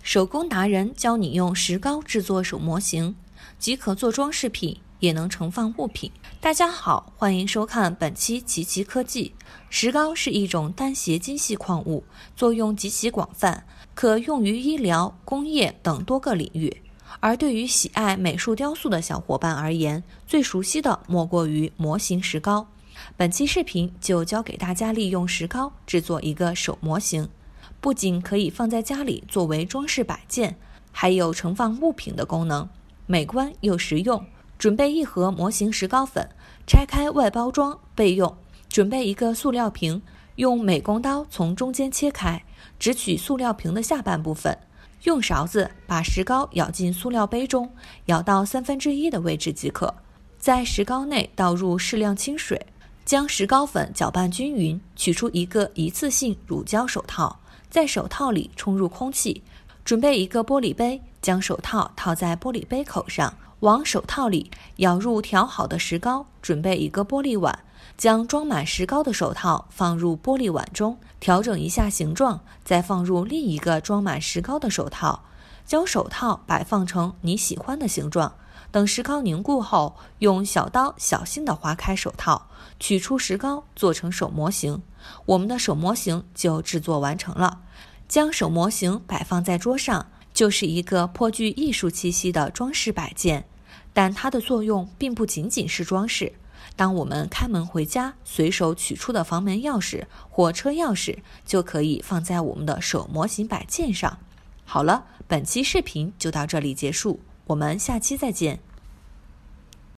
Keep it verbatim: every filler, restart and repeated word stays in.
手工达人教你用石膏制作手模型，既可做装饰品，也能盛放物品。大家好，欢迎收看本期奇奇科技。石膏是一种单斜金系矿物，作用极其广泛，可用于医疗、工业等多个领域。而对于喜爱美术雕塑的小伙伴而言，最熟悉的莫过于模型石膏。本期视频就教给大家利用石膏制作一个手模型，不仅可以放在家里作为装饰摆件，还有盛放物品的功能，美观又实用。准备一盒模型石膏粉，拆开外包装备用。准备一个塑料瓶，用美工刀从中间切开，只取塑料瓶的下半部分，用勺子把石膏舀进塑料杯中，舀到三分之一的位置即可。在石膏内倒入适量清水，将石膏粉搅拌均匀，取出一个一次性乳胶手套，在手套里充入空气。准备一个玻璃杯，将手套套在玻璃杯口上，往手套里舀入调好的石膏。准备一个玻璃碗，将装满石膏的手套放入玻璃碗中，调整一下形状，再放入另一个装满石膏的手套，将手套摆放成你喜欢的形状。等石膏凝固后，用小刀小心地划开手套，取出石膏做成手模型。我们的手模型就制作完成了。将手模型摆放在桌上，就是一个颇具艺术气息的装饰摆件，但它的作用并不仅仅是装饰。当我们开门回家，随手取出的房门钥匙或车钥匙就可以放在我们的手模型摆件上。好了，本期视频就到这里结束，我们下期再见。